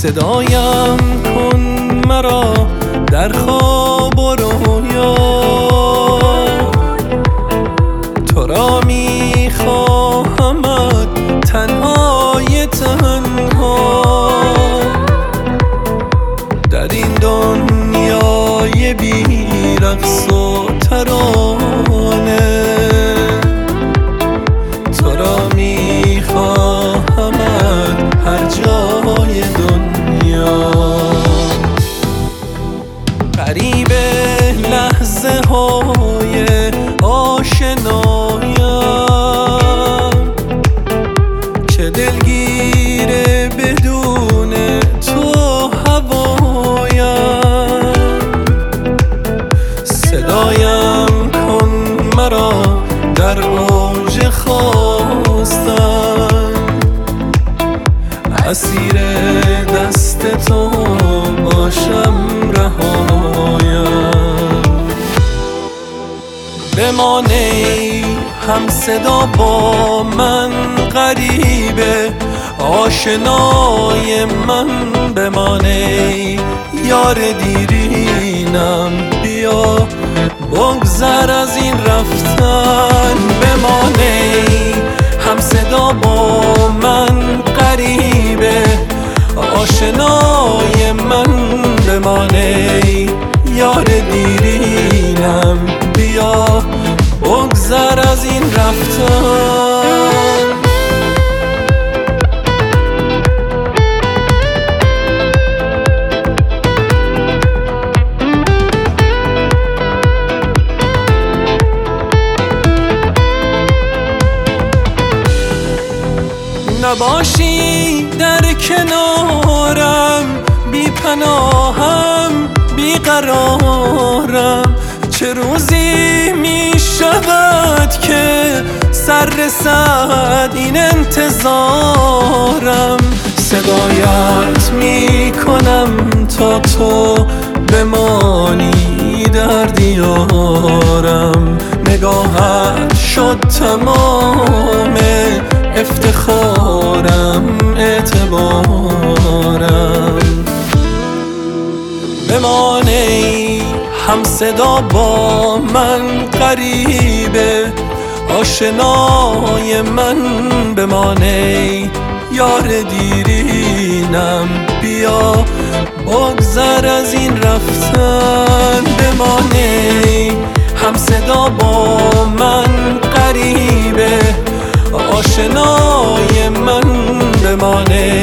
صدایم کن مرا در خواب و رویا، تو را میخواهمت تنهای تنها در این دنیای بی رقص و ترانه. تو را میخواهمت هر جای دنیا. غریب لحظه های آشنایم که دلگیره بدون تو هوایم. صدایم کن مرا در اوج خواستن، اسیر دست تو باشم رهایم. بمانی هم صدا با من غریبه، آشنای من بمانی یار دیرینم. بیا بگذر از این رفتن، بمانی هم صدا با من غریبه، آشنای من بمانی یار دیرینم. بیا بگذر از این رفتن. نباشی در کنارم، بی پناهم بی قرارم. چه روزی می شود که سر رسد این انتظارم. صدایت می کنم تا تو بمانی در دیارم. نگاهت شد تمام افتخارم، اعتبارم. بمانی هم صدا با من غریبه، آشنای من بمانی یار دیرینم. بیا بگذر از این رفتن، بمانی هم صدا با من غریبه، آشنای من بمانی